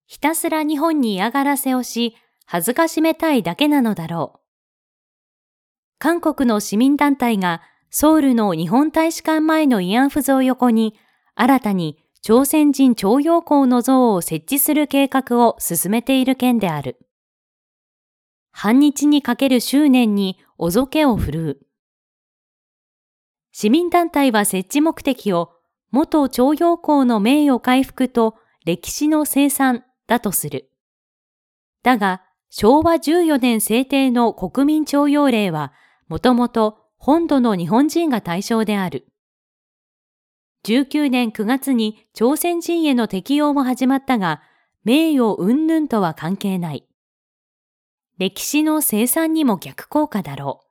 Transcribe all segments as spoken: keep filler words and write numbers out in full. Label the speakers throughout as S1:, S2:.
S1: ひたすら日本に嫌がらせをし、恥ずかしめたいだけなのだろう。韓国の市民団体がソウルの日本大使館前の慰安婦像横に新たに朝鮮人徴用工の像を設置する計画を進めている件である。反日にかける執念におぞけを振るう。市民団体は設置目的を元徴用工の名誉回復と歴史の清算だとする。だが、しょうわじゅうよねん制定の国民徴用令はもともと本土の日本人が対象である。じゅうきゅうねんくがつに朝鮮人への適用も始まったが、名誉云々とは関係ない。歴史の清算にも逆効果だろう。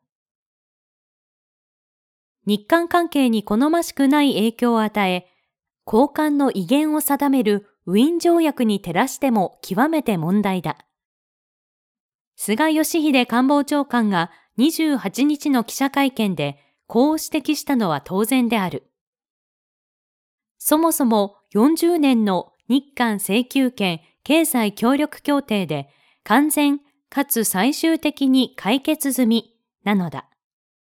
S1: 日韓関係に好ましくない影響を与え、交換の威厳を定めるウィーン条約に照らしても極めて問題だ。菅義偉官房長官がにじゅうはちにちの記者会見でこう指摘したのは当然である。そもそもよんじゅうねんの日韓請求権経済協力協定で完全かつ最終的に解決済みなのだ。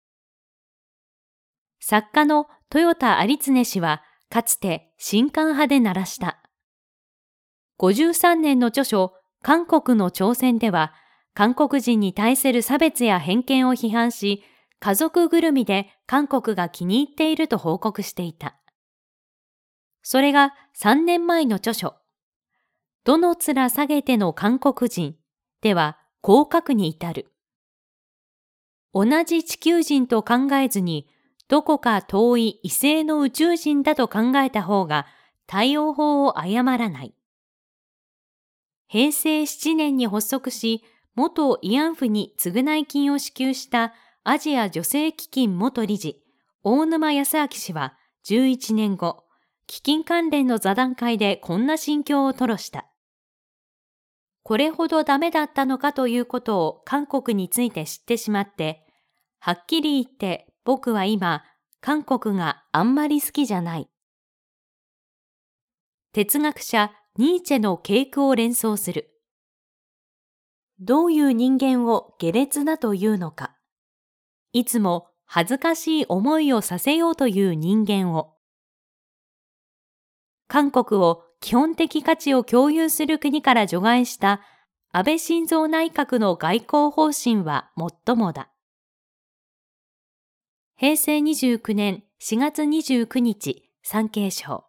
S1: 作家の豊田有常氏はかつて新韓派で鳴らした。ごじゅうさんねんの著書韓国の挑戦では韓国人に対する差別や偏見を批判し、家族ぐるみで韓国が気に入っていると報告していた。それがさんねんまえの著書、どの面下げての韓国人ではこう書くに至る。同じ地球人と考えずに、どこか遠い異星の宇宙人だと考えた方が対応法を誤らない。へいせいしちねんに発足し、元慰安婦に償い金を支給したアジア女性基金元理事、大沼康明氏はじゅういちねんご、基金関連の座談会でこんな心境を吐露した。これほどダメだったのかということを韓国について知ってしまって、はっきり言って僕は今、韓国があんまり好きじゃない。哲学者ニーチェの系句を連想する。どういう人間を下劣だというのか。いつも恥ずかしい思いをさせようという人間を。韓国を基本的価値を共有する国から除外した安倍晋三内閣の外交方針は最もだ。へいせいにじゅうきゅうねんしがつにじゅうくにち、産経省。